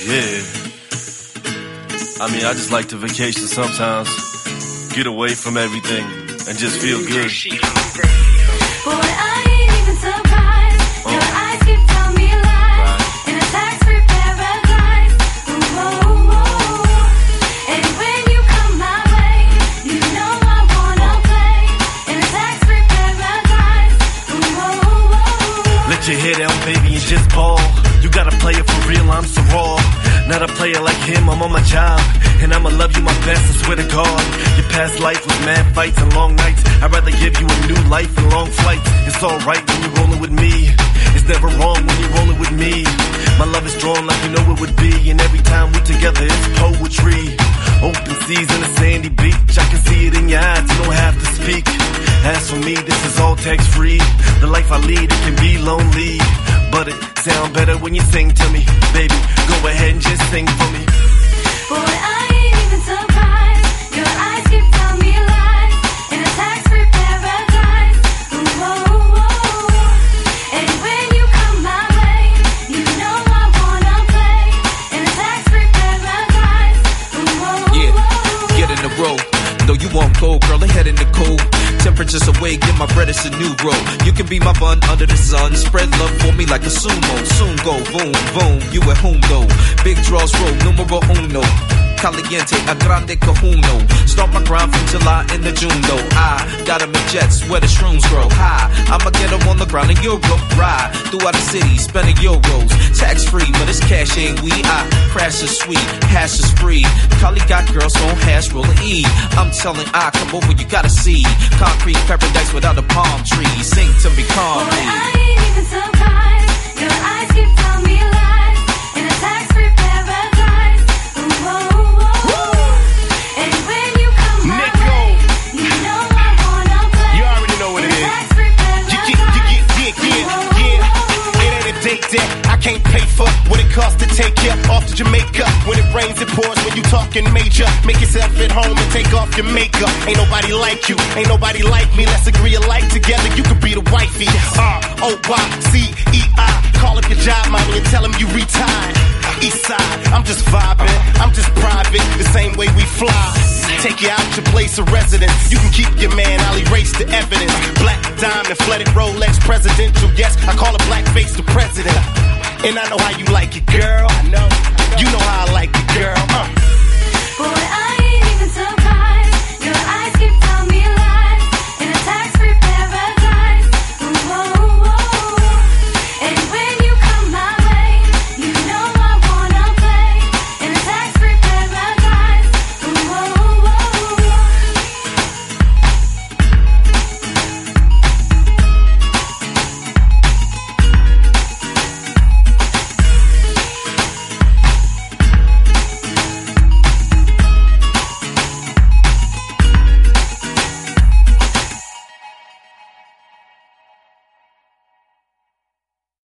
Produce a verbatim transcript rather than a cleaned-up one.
Yeah. I mean, I just like to vacation sometimes. Get away from everything and just feel good. Boy, I ain't even surprised. Oh. Your eyes keep telling me lies. Right. In a tax-free paradise. Ooh, oh, oh. And when you come my way, you know I wanna play. In a tax-free paradise. Ooh, oh, oh. Let your hair down, baby, and just ball. You gotta play it for real, I'm so raw. Not a player like him, I'm on my job. And I'ma love you my best, I swear to God. Your past life was mad fights and long nights. I'd rather give you a new life and long flights. It's alright when you're rolling with me. It's never wrong when you're rolling with me. My love is strong like you know it would be. And every time we together, it's poetry. Open seas and a sandy beach. I can see it in your eyes, you don't have to speak. As for me, this is all tax-free. The life I lead, it can be lonely. But it sound better when you sing to me. Baby, go ahead and just sing for me. Boy, I ain't even surprised. Your eyes keep telling me lies. In a tax-free paradise. Ooh, oh, oh. And when you come my way, you know I wanna play. In a tax-free paradise. Ooh, oh, oh. Yeah, get in the row. No, you won't go, girl, they head in the cold. Temperatures away, get my bread, it's a new roll. You can be my bun under the sun. Spread love for me like a sumo. Soon go, boom, boom, you at home though. Big draws roll, numero uno. Caliente, a grande cajuno. Start my grind from July into June though. I got 'em in jets where the shrooms grow high. I'ma get 'em on the ground and Euro ride throughout the city, spending euros. Tax free, but it's cash, ain't we? I crash is sweet, hash is free. Cali got girls on hash, roll an E. I'm telling I, come over, you gotta see. Concrete paradise without a palm tree. Sing to me calmly. Boy, I ain't even surprised. Your eyes keep telling me lies. In a tax-free paradise. Ooh, oh. I can't pay for what it costs to take you off to Jamaica. When it rains, it pours. When you talking major, make yourself at home and take off your makeup. Ain't nobody like you, ain't nobody like me. Let's agree alike together. You could be the wifey. R O Y C E I. Call up your job, mommy, and tell them you retired. East side, I'm just vibing, I'm just private. The same way we fly. Take you out your place of residence. You can keep your man, I'll erase the evidence. Black diamond, flooded Rolex presidential. Yes, I call a black face the president. And I know how you like it, girl.